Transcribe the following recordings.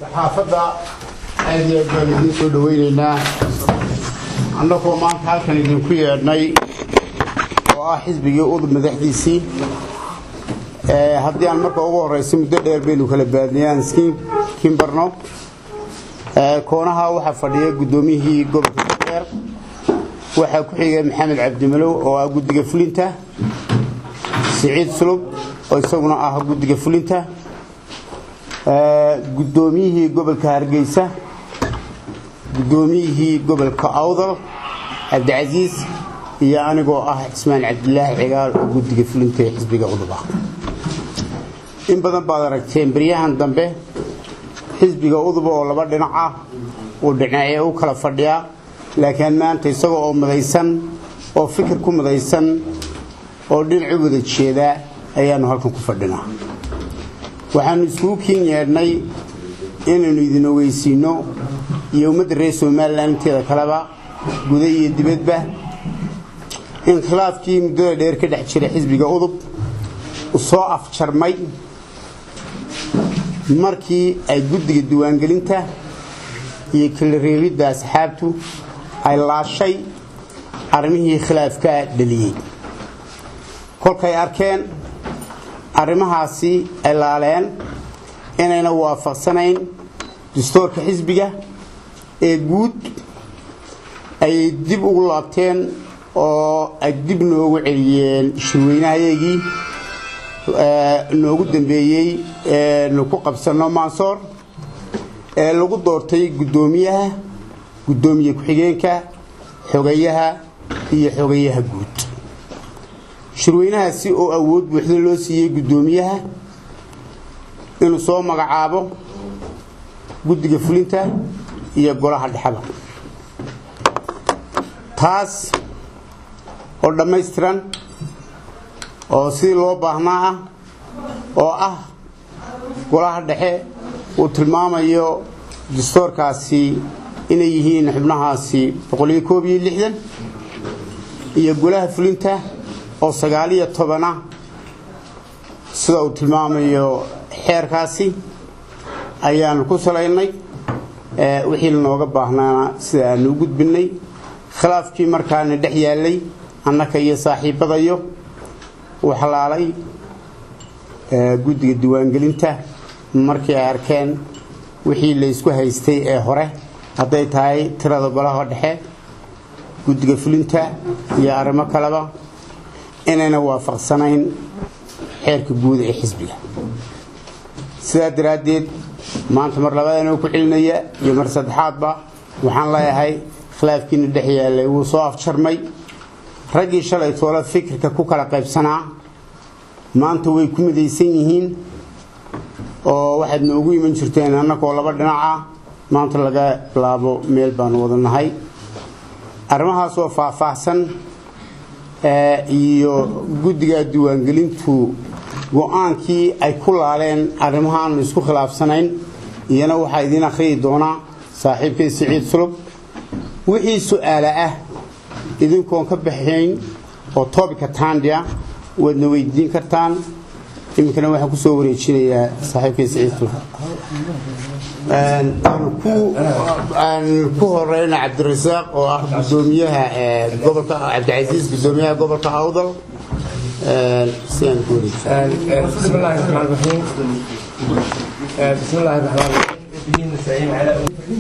saxaafadda aad iyo aad baan idin soo dhaweynaynaa annagoo maanta halkan idinku yeedhnay oo ah xisbigii udub madaxdiisii haddii aan marka ugu horeysa muddo dheer baynu kala baadnayaan kimbarno koonaha waxaa fadhiya guddoomiyihii gobolka Shabeelle waxaa ku xigay maxamed cabdimalow oo ah guddiga fulinta سعيد سلوب ويسوون جودة فلنتا قدوميه قبل كهرجيسة قدوميه قبل كأوضل عبد العزيز يعني جو اسمه عبد الله عقال وجودة فلنتا حزب قوضبا إن بدن بادرتين بريان ذنبه حزب قوضبا ولا بدنا نعى ودناعي وكلا فرديا لكن ما أنت يسووا مديسن أو فكركم مديسن oo dhinacooda jeeda ayaanu halkan ku fadhinaa waxaan isku keenyaynay inaynu idin ogeysiino iyo ummadda reer Soomaaliland inteeda kaleba guud iyo dibadba in khilaafkii muddo dheer ka dhex jiray xisbiga udub uu soo afjarmay markii ay guddiga diiwaangelinta iyo kala reebidda asxaabtu ay laashay arrimihii khilaafka dhaliyay kolkay arkeen arrimahaasi ay laaleen inayna waafaqsanayn dastuurka xisbiga ee guud ay dib ugu laabteen oo ay dib noogu celiyeen shirweynahayagii noogu dambeeyay ku qabsano Mansoor ee lagu doortay guddoomiyaha guddoomiye ku-xigeenka xogayaha iyo xogayaha guud shirweynahaasi oo awood buuxda loo siiyay guddoomiyaha inuu soo magacaabo guddiga fulinta iyo golaha dhexda taas oo dhameystiran oo si loo baahnaa oo ah golaha dhexe uu tilmaamayo dastuurkaasi inay yihiin xubnahaasi 161 iyo golaha fulinta oo 19 sida uu tilmaamayo xeerkaasi ayaan ku salaynay wixii looga baahnaa sida aan u gudbinay khilaafkii markaana dhex yaalay annaka iyo saaxiibadayo waxlaalay guddiga diiwaangelinta markii ay arkeen wixii la isku haystay ee hore haday tahay tirada golaha dhexe guddiga fulinta iyo arrimo kaleba inayna waafaqsanayn xeerka guud ee xisbiga sida daraadeed maanta mar labaadna ku celinaya iyo mar saddexaadba waxaan leeyahay khilaafkiina dhex yaalay uu soo afjarmay ragii shalay toola fikirka ku kala qaybsanaa maanta way ku midaysan yihiin oo waxaad noogu iman jirteen annagoo laba dhinaca maanta laga bilaabo meel baan wadanahay arrimahaas oo faahfaahsan iyo guddiga diiwaangelintu go'aankii ay ku laaleen arrimahan isku khilaafsanayn iyana waxa idin akhriyi doona saaxiibkay Saciid Sulub wixii su'aalo ah idinkoon ka baxayn oo topic taandiya wadna weydiin kartaan imkana waxa ku soo wareejinayaa saaxiibkay Saciid Sulub ku horeyna Cabdirasaaq oo ah gudoomiyaha gobolka Cabdilcaziz gudoomiyaha gobolka Awdal siyaan guuri بسم الله الرحمن الرحيم بسم الله الرحمن الرحيم نستعين على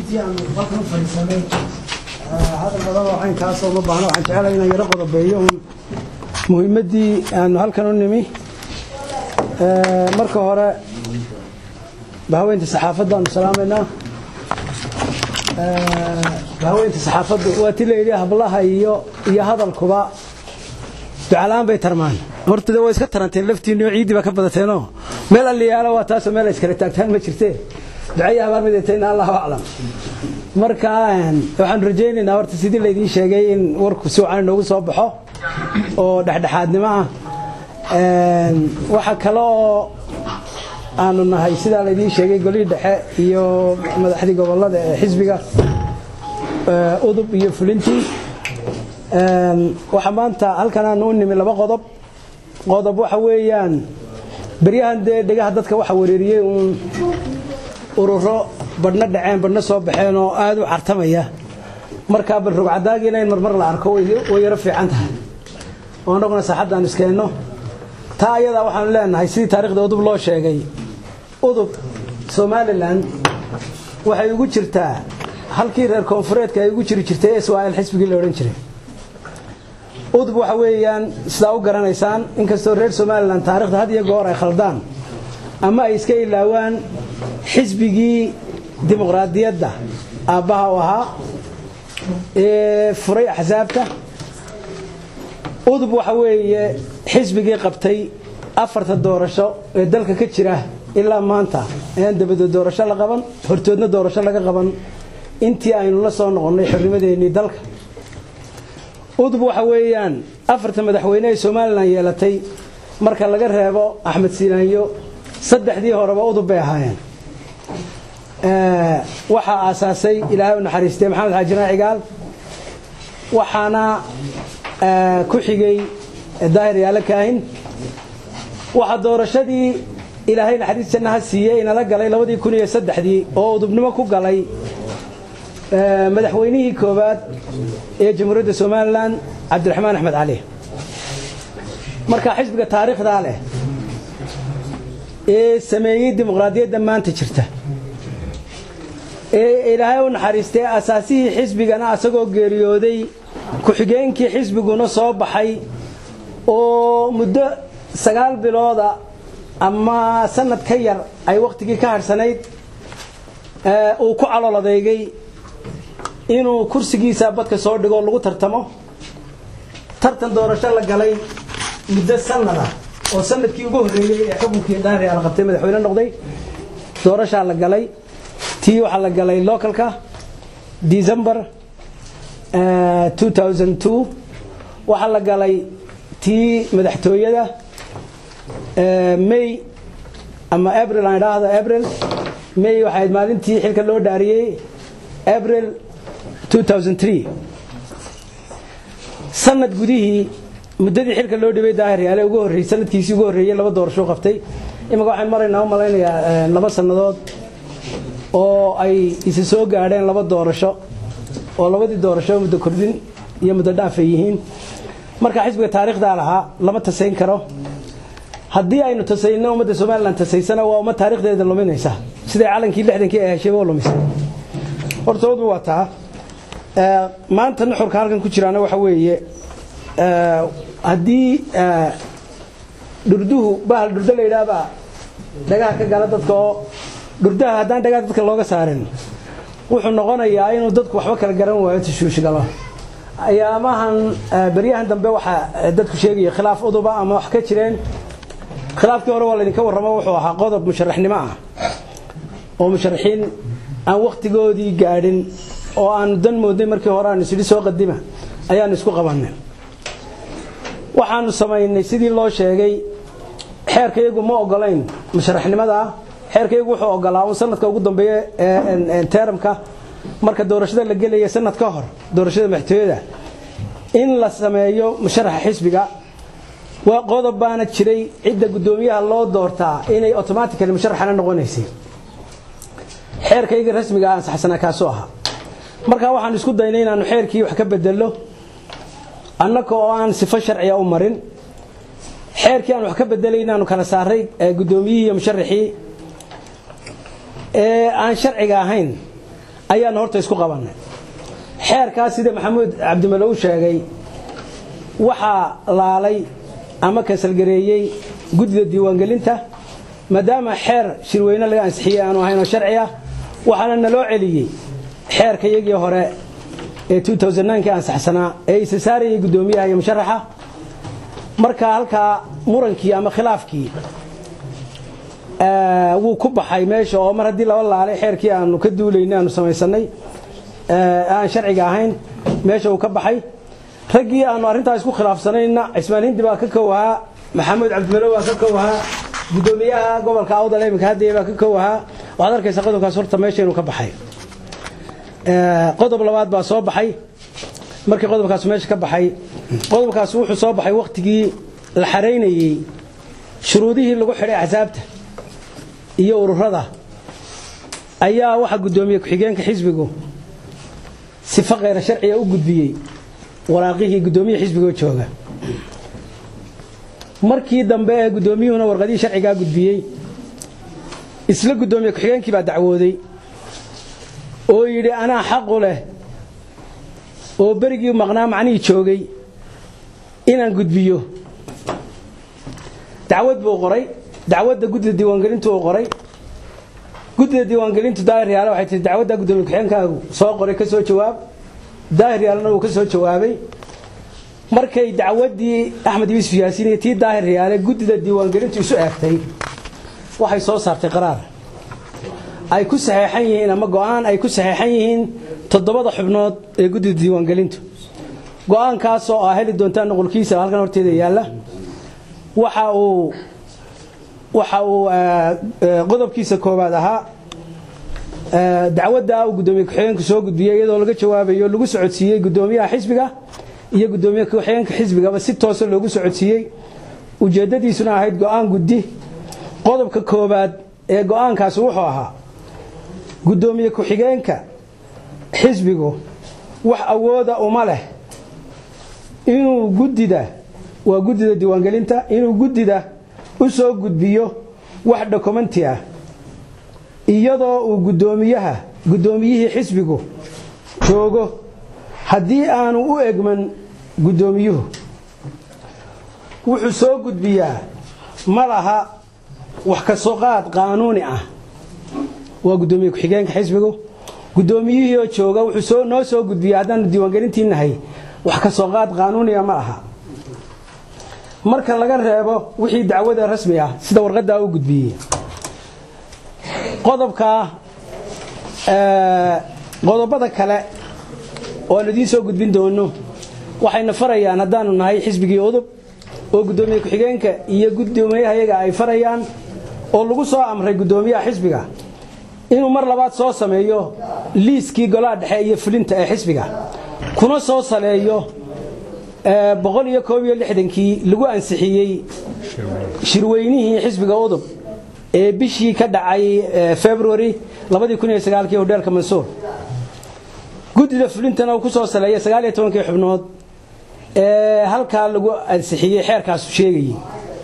هذا الموضوع عن كاسو ما بحنا عن تعالى إنه يرقد بيوم مهمتي أنه هالكانوا نمي مركه هراء بهوين الصحافة دان سلامنا بهوين الصحافة واتلي إليها بالله إيا هذا الكباء دعالان بيترمان horta way iska taranteen laftiina ciidi ba ka badateeno meel alla yaala waa taas meel iska taagtaan ma jirtee ducaya baa mideetayna Allahu a'lam marka waxaan rajaynaynaa horta sidii la idin sheegay in warku suucan noogu soo baxo oo dhaxdhaxaadnimo ah waxa kale oo aanu nahay sida la idin sheegay golii dhexe iyo madaxdii gobolada ee xisbiga udub iyo fulintii waxa maanta halkan aan u nimi laba qodob waxa weeyaan بريان دقة هدتك واحد وريريه ururo badhna dhaceen badhna soo baxeen oo aad u cartamaya markaa bal rugcadaagiina in marmar la arko way yaro fiican tahay oo annaguna saaxaddaan iskeenno taa ayadaa waxaanu leenahay sidii taariikhda udub loo sheegay udub somalilan waxay ugu jirtaa halkii reer koonfureedka ay ugu jiri jirtay SYL xisbigii la odhan jiray udub waxa weeyaan sidaa u garanaysaan inkastoo reer somalilan taariikhda had iyo goor ay khaldaan ama ay iska ilaawaan xisbigii dimuqraadiyadda aabbaha u ahaa ee furay axsaabta udub waxa weeye xisbigii qabtay 4 doorasho ee dalka ka jira ilaa maanta ayaan dabada doorasho la qaban hortoodna doorasho laga qaban intii aynu la soo noqonnay xornimadeennii dalka udub waxa weeyaan 4 madaxweyne ee Soomaaliland yeelatay marka laga reebo Axmed Siinaanyo saddexdii horeba udub bay ahaayeen waxa aasaasay Ilaahay u naxariistay Maxamed Xaaji Cigaal waxaana ku xigay daahir yaala kaahin waxa doorashadii Ilaahay naxariistiisa siiyay in la galay 2003 oo udubnimo ku galay madaxweynihii koobaad ee jamhuuriyadda Soomaaliland Cabdiraxmaan Axmed Cali marka xisbiga taariikhda leh ee sameeyay dimuqraadiyadda maanta jirta ee Ilaahay u naxariistay asaasihii xisbigana asagoo geeriyooday ku xigeenkii xisbiguna soo baxay oo muddo 9 bilooda ama sanad ka yar ay waqtigii ka harsanayd uu ku caloladeegay inuu kursigiisa badka soo dhigo lagu tartan doorasho la galay muddo sanada oo sanadkii ugu horeeyay ee xukunkii daahir la qabtay madaxweyne noqday doorasho la galay tii waxa la galay localka December 2002 waxa la galay tii madaxtooyada May ama April aan raahdo May waxay maalintii xilka loo dhaariyay April 2003 sanad gudihii muddadii xilka loo dhibay daahir yaale ugu horeeyay sanadkiisii ugu horeeyay 2 doorasho qabtay imika waxaan malaynayaa 2 sanadood oo ay isa soo gaadheen 2 doorasho oo labadii doorasho muddo kordhin iyo muddo dhaaf yihiin marka xisbiga taariikhda lahaa lama tasayn karo haddii aynu tasayno ummadda Soomaaliland tasaysana waa umad taariikhdeeda luminaysa sida calankii 60kii ay heshay oo lumisay hortoodu waa taa maanta nuxurka halkan ku jiraana waxa weeye haddii dhurduhu bahal dhurda la yiraahdo dhagaha ka gala dadka oo dhurdaha haddaan dhagaha dadka looga saarin wuxuu noqonayaa inuu dadku waxba kala garan waayo tashuushigalo ayaamahan bariyahan dambe waxa dadku sheegay khilaaf uduba ama wax ka jireen khilaafkii hore waa la idinka warramo wuxuu ahaa qodob musharaxnimo ah oo musharaxiin aan waqtigoodii gaadhin oo aan dan moodnay markii hore aan isii soo qadima ayaan isku qabanay waxaanu sameeynay sidii loo sheegay xeerkaygu ma ogolayn musharaxnimada xeerkaygu wuxuu ogolaa oo sanadka ugu dambeeya ee teeramka marka doorashada la gelaya sanad ka hor doorashada madaxtooyada in la sameeyo musharaxa xisbiga waa qodob baana jiray cidda gudoomiyaha loo doortaa inay automatically musharaxana noqonaysay xeerkayga rasmiga aan saxsanaa ka soo aha marka waxaan isku daynay inaanu xeerkii wax ka bedelo annaka oo aan sifo sharciya u marin xeerkii aan wax ka bedelay inaanu kala saaray gudoomiyihii iyo musharaxii aan sharciga ahayn ayaan horta isku qabanay xeerkaas sida Maxamuud Cabdimalow sheegay waxa laalay ama kasal gareeyay guddiga diiwaangelinta maadaama xeer shirweyne laga ansixiyay aanu ahayn oo sharci ah waxaana naloo celiyay xeerkayagii hore ee 2009 ka ansaxsanaa ee isaariyay gudoomiyaha iyo musharaxa marka halka murankii ama khilaafkii wuu ku baxay meesha oo mar hadii laba laalay xeerkii aanu ka duuleynay aanu samaysanay aan sharciga ahayn meesha uu ka baxay ragii aanu arintaas isku khilaafsanayna Ismaan Hindi baa ka koowaha Maxamuud Cabdimalow baa ka koowaha gudoomiyaha gobolka Awdal imika hadii baa ka koowaha waxaad arkaysaa qodobkaas horta meesha inuu ka baxay qodob labaad baa soo baxay markii qodobkaas meesha ka baxay qodobkaas wuxuu soo baxay waqtigii la xareynayay shuruudihii lagu xiray axsaabta iyo ururada ayaa waxa gudoomiye ku-xigeenka xisbigu sifa qeyr sharci u gudbiyay waraaqihii gudoomiye xisbiga jooga markii dambe ee gudoomiyuhuna warqadii sharciga gudbiyay isla gudoomiye ku-xigeenkii baa dacwooday oo yiri ana xaq u leh oo berigii maqnaa macnii joogay inaan gudbiyo dacwad buu qoray dacwadda guddiga diiwaangelintu uu qoray guddiga diiwaangelintu daahir yaala waxay tiri dacwadda gudoomiye ku-xigeenkaagu soo qoray ka soo jawaab daahir yaalana uu ka soo jawaabay markay dacwaddii Axmed Yuusuf Yaasiin iyo tii daahir yaala guddiga diiwaangelintu isu eegtay waxay soo saartay qaraar ay ku saxeexan yihiin ama go'aan ay ku saxeexan yihiin 7 xubnood ee guddiga diiwaangelintu go'aankaas oo heli doonta nuqulkiisa halkan horteeda yaala waxa uu qodobkiisa koobaad ahaa dacwadda uu gudoomiye ku-xigeenku soo gudbiyay iyadoo laga jawaabayo lagu socodsiiyay gudoomiyaha xisbiga iyo gudoomiye ku-xigeenka xisbiga si toos ah loogu socodsiiyay ujeedadiisuna ahayd go'aan guddi qodobka koobaad ee go'aankaas wuxuu ahaa gudoomiye ku-xigeenka xisbigu wax awooda uma leh inuu guddida waa guddida diiwaangelinta inuu guddida u soo gudbiyo wax dokumenti ah iyadoo uu gudoomiyihii xisbigu joogo haddii aanu u egman gudoomiyuhu wuxuu soo gudbiyaa ma laha wax ka soo qaad qaanuuni ah waa gudoomiye ku-xigeenka xisbigu gudoomiyihii oo jooga wuxuu noo soo gudbiyaa haddaan diiwaangelintiinahay wax ka soo qaad qaanuuni ah ma aha marka laga reebo wixii dacwada rasmi ah sida warqadda uu gudbiyay qodobada kale oo aan idin soo gudbin doono waxayna farayaan haddaanu nahay xisbigii udub oo gudoomiye ku-xigeenka iyo gudoomiyaha iyaga ay farayaan oo lagu soo amray gudoomiyaha xisbiga inuu mar labaad soo sameeyo liiskii golaha dhexe iyo fulinta ee xisbiga kuna soo saleeyo 161kii lagu ansixiyay shirweynihii xisbiga udub ee bishii ka dhacay February 2019 hotelka Mansour guddiga fulintana uu ku soo saleeyay 19 xubnood ee halka lagu ansixiyay xeerkaas sheegayay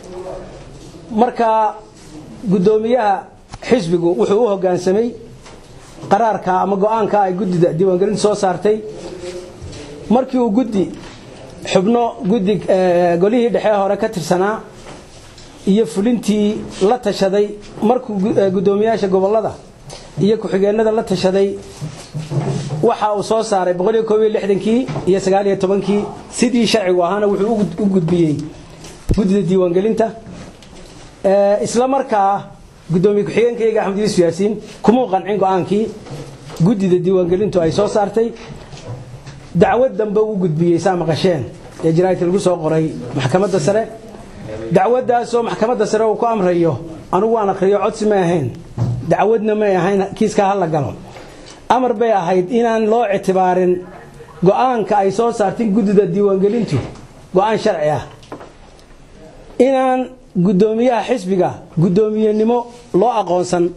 marka gudoomiyaha xisbigu wuxuu u hoggaansamay qaraarka ama go'aanka ay guddiga diiwaangelinta soo saartay markii uu xubno golihii dhexe hore ka tirsanaa iyo fulintii la tashaday markuu gudoomiyaasha gobolada iyo ku-xigeenada la tashaday waxa uu soo saaray 161kii iyo 19kii sidii sharcigu ahaana wuxuu u gudbiyay guddiga diiwaangelinta isla markaa gudoomiye ku-xigeenkayga Axmed Yuusuf Yaasiin kuma qancin go'aankii guddiga diiwaangelintu ay soo saartay dacwad dambe uu gudbiyay saamaqasheen ee jiraayad lagu soo qoray maxkamadda sare dacwadaas oo maxkamadda sare uu ku amrayo anigu waan akhriyo codsi ma ahayn dacwadna ma ahayn kiiska hal la galo amar bay ahayd inaan loo ictibaarin go'aanka ay soo saartay guddiga diiwaangelintu go'aan sharci ah inaan gudoomiyaha xisbiga gudoomiyenimo loo aqoonsan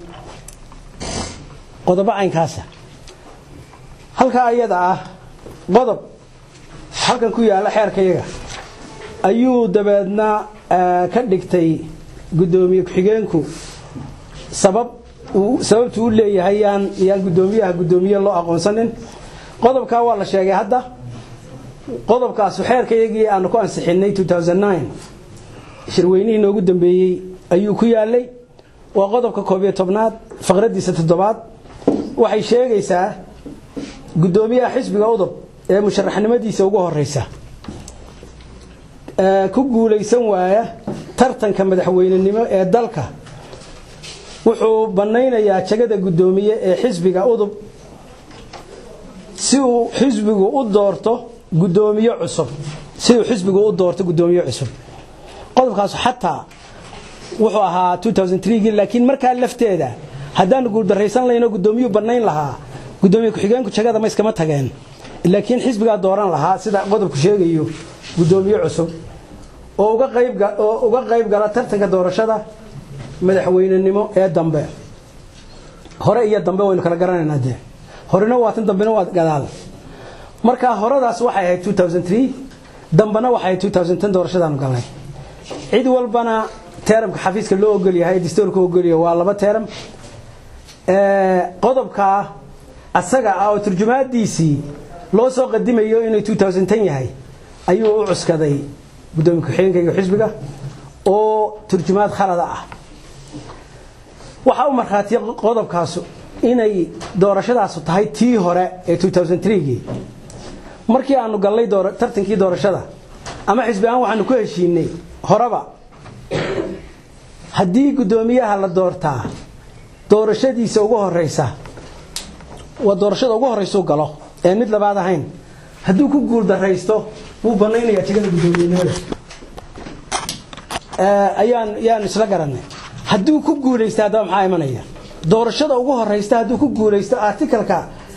qodob aynkaasa halka ayada ah qodob halkan ku yaala xeerkayaga ayuu dabeedna ka dhigtay gudoomiye ku-xigeenku sababtu u leeyahay yaan gudoomiye loo aqoonsanin qodobka waa la sheegay hadda qodobkaas xeerkayagii aan ku ansixinay 2009 shirweynihii noogu dambeeyay ayuu ku yaalay waa qodobka 11aad faqradiisa 7aad waxay sheegaysaa gudoomiyaha xisbiga udub ee musharaxnimadiisa ugu horeysa ku guuleysan waaya tartanka madaxweynenimo ee dalka wuxuu banaynayaa jagada gudoomiye ee xisbiga udub si uu xisbigu u doorto gudoomiye cusub qodobkaas xataa wuxuu ahaa 2003 laakiin markaa lafteeda haddaan guul dareysan layno gudoomiye banayn lahaa gudoomiye ku-xigeenku jagada ma iskama tageen laakiin xisbiga dooran lahaa sida qodobku sheegayo gudoomiye cusub oo uga qayb gala tartanka doorashada madaxweynenimo ee dambe hore iyo dambe waynu kala garanaynaa dee horena waa tan dambena waa gadaal marka horadaas waxay ahayd 2003 dambana waxay ahayd 2010 doorashadaanu galnay cid walbana teeramka xafiiska loo ogol yahay dastuurka ogol yahay waa 2 teeram qodobka asaga oo turjumaadiisii loo soo qadimayo inuu 2010 yahay ayuu u cuskaday gudoomiye ku-xigeenka xisbiga oo turjumaad khalad ah waxa uu marxaati qodobkaas inay doorashadaas tahay tii hore ee 2003 markii aanu galnay tartankii doorashada ama xisbi aan waxaanu ku heshiinay horaba haddii gudoomiyaha la doortaa doorashadiisa ugu horeysa waa doorashada ugu horeysa galo ee mid labaad ahayn hadduu ku guul dareysto wuu banaynayaa tigada gudoomiyaha ayaan isla garanay hadduu ku guuleysto hadaba maxaa imanaya doorashada ugu horeysta hadduu ku guuleysto artikalka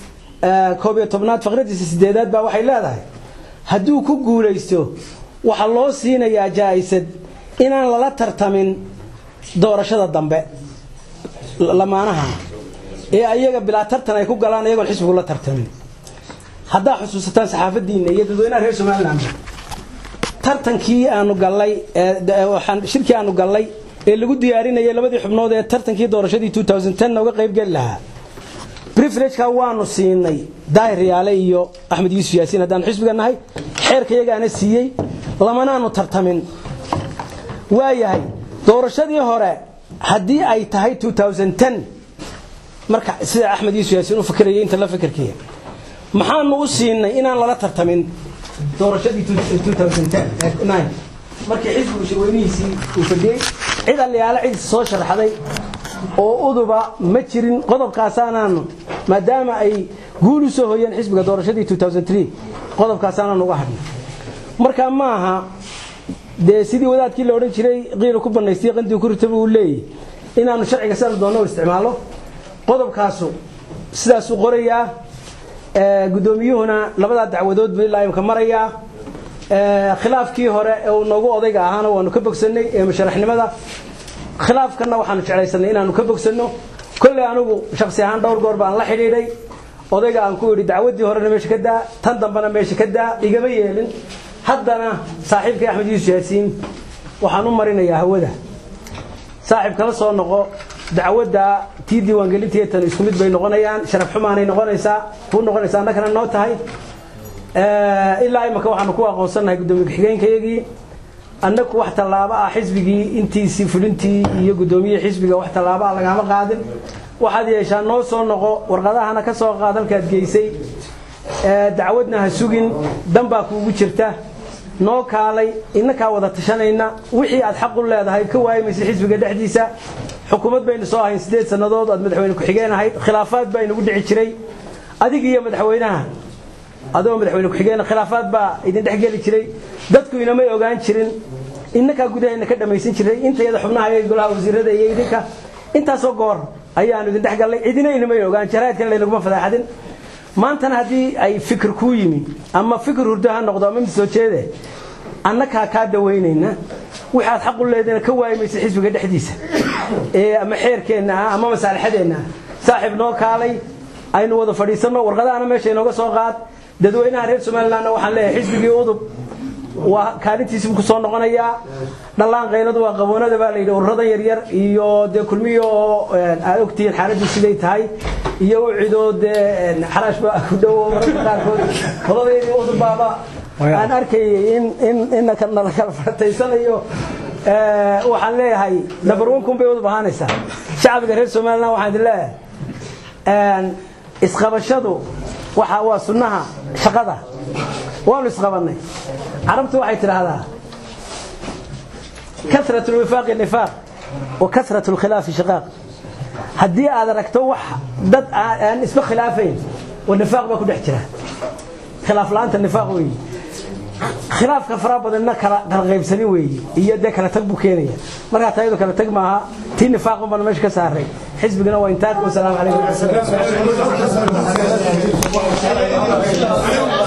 11aad faqradiisa 8aad baa waxay leedahay hadduu ku guuleysto waxa loo siinayaa jaaisad inaan lala tartamin doorashada dambe lamaanaha ee ayaga bilaa tartan ay ku galaan ayagoon xisbigu la tartamin haddaa xusuusataan saxaafadiina iyo dadweynaha reer Soomaaliland tartankii aanu galay waxaan shirkii aanu galay ee lagu diyaarinayay labadii xubnood ee tartankii doorashadii 2010 uga qayb gal lahaa privilege-ka waanu siinay Daahir Yaale iyo Axmed Yuusuf Yaasiin hadaan xisbiga nahay xeerkayagaana siiyay lamanaanu tartamin waayahay doorashadii hore haddii ay tahay 2010 marka sida Axmed Yuusuf Yaasiin u fikirayay inta la fikirkiya maxaanu u siinay inaan lala tartamin doorashadii 2010 markii xisbigu shirweynihiisii uu fadhiyay cid aliyaala cid soo sharaxday oo uduba ma jirin qodobkaasaanaanu maadaama ay guul u soo hoyeen xisbiga doorashadii 2003 qodobkaasaanaanu uga hadhnay marka maaha dee sidii wadaadkii la odhan jiray qiilo ku banaystay qandii ku ritaba uu leeyahay inaanu sharciga sida doono isticmaalo qodobkaasu sidaas u qorayaa gudoomiyuhuna labada dacwadood buu ilaa imka marayaa khilaafkii hore ee uu noogu odayga ahaana waanu ka bogsanay ee musharaxnimada khilaafkana waxaanu jeclaysanay inaanu ka bogsano kulli anigu shakhsi ahaan dhowr goor baan la xidhiidhay odayga aan ku yiri dacwadii horena meesha ka daa tan dambana meesha ka daa igama yeelin haddana saaxiibkii Axmed Yuusuf Yaasiin waxaan u marinayaa hawada saaxiib kala soo noqo dacwada tii diiwaangelintii tan isku mid bay noqonayaan sharaf xumaanay noqonaysaa ku noqonaysaa annagana noo tahay ilaa imaka waxaanu ku aqoonsanahay gudoomiye ku-xigeenkayagii annagu wax tallaabo ah xisbigii intiisii fulintii iyo gudoomiye xisbiga wax tallaabo ah lagama qaadin waxaad yeeshaa noo soo noqo warqadahana ka soo qaad halkaad geysay dacwadna ha sugin danbaa kuugu jirta noo kaalay innakaa wada tashanayna wixii aad xaq u leedahay ka waayimaysa xisbiga dhexdiisa xukuumad baynu soo ahayn 8 sanadood aad madaxweyne ku-xigeen ahayd khilaafaad baa inagu dhici jiray adig iyo madaxweynaha adoo madaxweyne ku-xigeen khilaafaad baa idin dhex geli jiray dadku inama ogaan jirin innaka gudaheena ka dhamaysan jiray intayada xubnaha ay golaha wasiirada iyo idinka intaasoo goor ayaanu idin dhex galnay idina inama ogaan jaraadkan laynaguma fadaaxadin maantana haddii ay fikir ku yimi ama fikir hurdo ha noqdo ama mid soo jeede annaka ka daweynayna waxaad xaq u leedahay ka waayimaysa xisbiga dhexdiisa ama xeerkeena ama masaalixadeena saaxiib noo kaalay aynu wada fadhiisano warqadaana meesha inooga soo qaad dadweynaha reer Soomaaliland waxaan leeyahay xisbigii udub waa kaalintiisa ku soo noqonaya dhalaan qayladu waa qaboonada baa la yiri ururadan yar yar iyo de kulmiyo aad ogtiin xaaladdu siday tahay iyo u cidood xarash ba ku dhaw mararka qaarkood qoladeedii udub baaba aan arkay in kana la kala fartaysanayo waxaan leeyahay number 1 kun bay udub ahaanaysa shacabka reer Soomaaliland waxaan leeyahay isqabashadu waxa waa sunnaha shaqada waanu isqabanay carabtu waxay tiraahdaa كثرة الوفاق النفاق وكثرة الخلاف شقاق هدي aad aragto wax dad aan isba khilaafeen والنفاق ba ku dhex jira khilaaf laanta nifaaq weey khilaafka fara badan kala qaybsani weey iyo de kala tag buu keenaya marka taayado kala tag maaha tii nifaaq baan meesha ka saaray xisbigana waa intaad wa salaam alaykum